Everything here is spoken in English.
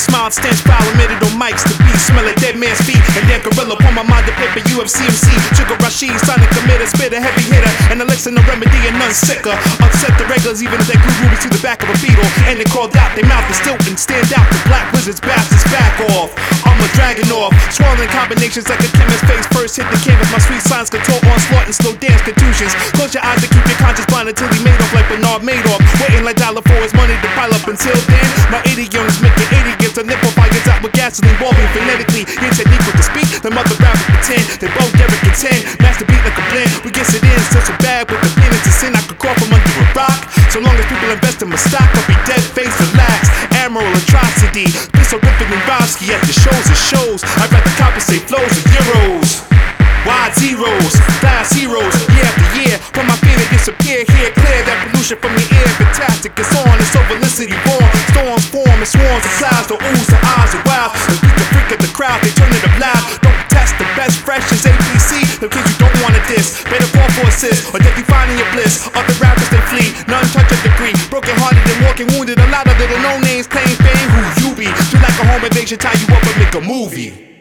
smile, stench, foul, emitted on mics. The beat smell like dead man's feet. And then gorilla upon my mind, the paper UFC MC. Sugar Rashid, sonic committer, spit a heavy hitter. And elixir, no remedy, and none sicker. Upset the regulars, even if they glue rubies to the back of a beetle. And they called out, they mouth is still and stand out. The black wizards, bastards, back off. I'm a dragon off. Swirling combinations like a chemist face. First hit the canvas, my sweet signs control onslaught and slow dance contusions. Close your eyes to keep your conscience blind until he made off like Bernard Madoff. Waiting like dollar for his money to pile up until then. My idioms make your idiots and nipple fires out with gasoline, walking phonetically. Your technique with the speak, the mother rappers pretend. They both never contend. Master beat like a blend. We guess it is still so bad with the feelings to sin. I could crawl from under a rock. So long as people invest in my stock, I'll be dead face relaxed. Admiral atrocity, pistol ripping and Rovsky at the shows and shows. I'd rather compensate flows with euros. Wide zeros, glass heroes, year after year. When my feeling disappear, here clear that pollution from the air. Fantastic, it's on, it's overlicity born. Storms form and swarms of clouds, the oohs, the eyes, the wild. The freak of the crowd, they turn it up loud. Don't test the best fresh as ABC. The kids you don't wanna diss, better call for assist, or they be finding your bliss. Other rappers they flee, none touch a degree. Broken hearted and walking wounded, a lot of little no names claim fame. Who you be? Feel like a home invasion, tie you up and make a movie.